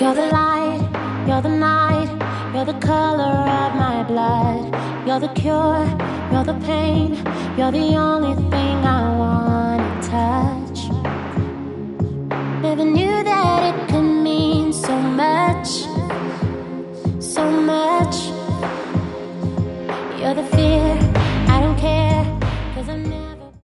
You're the light, you're the night, you're the color of my blood. You're the cure, you're the pain, you're the only thing I wanna touch. Never knew that it could mean so much, so much. You're the feeling